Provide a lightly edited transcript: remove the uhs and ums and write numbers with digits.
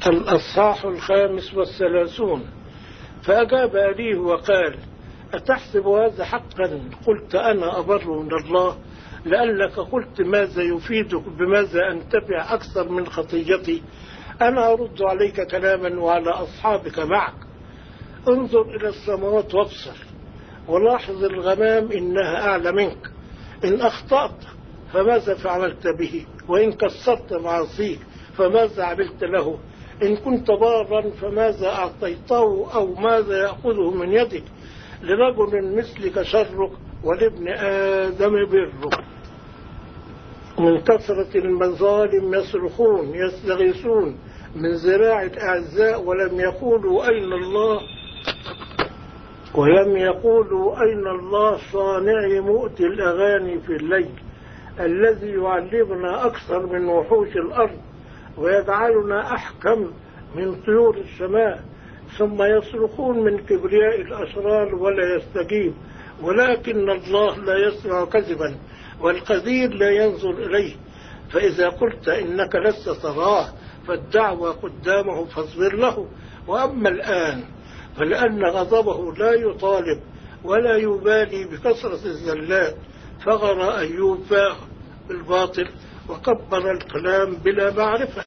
الأصحاح 35. فأجاب أبيه وقال: أتحسب هذا حقا؟ قلت: أنا أبر من الله، لأنك قلت: ماذا يفيدك؟ بماذا أنتفع أكثر من خطيتي؟ أنا أرد عليك كلاما وعلى أصحابك معك. انظر إلى السماوات وابصر، ولاحظ الغمام إنها أعلى منك. إن أخطأت فماذا فعلت به؟ وإن كسرت معاصيك فماذا عملت له؟ إن كنت بارا فماذا أعطيته، أو ماذا يأخذه من يدك؟ لرجل مثلك شرك، ولابن آدم برك. من كثرة المظالم يصرخون يستغيثون من ذراع الأعزاء، ولم يقولوا أين الله صانع مؤتي الأغاني في الليل، الذي يعلمنا أكثر من وحوش الأرض، ويجعلنا أحكم من طيور السماء. ثم يصرخون من كبرياء الأشرار ولا يستجيب، ولكن الله لا يسمع كذبا، والقدير لا ينظر إليه. فإذا قلت إنك لست تراه، فالدعوة قدامه فاصبر له. وأما الآن فلأن غضبه لا يطالب ولا يبالي بكثرة الزلات، فغر أيوب بالباطل وكبر الكلام بلا معرفة.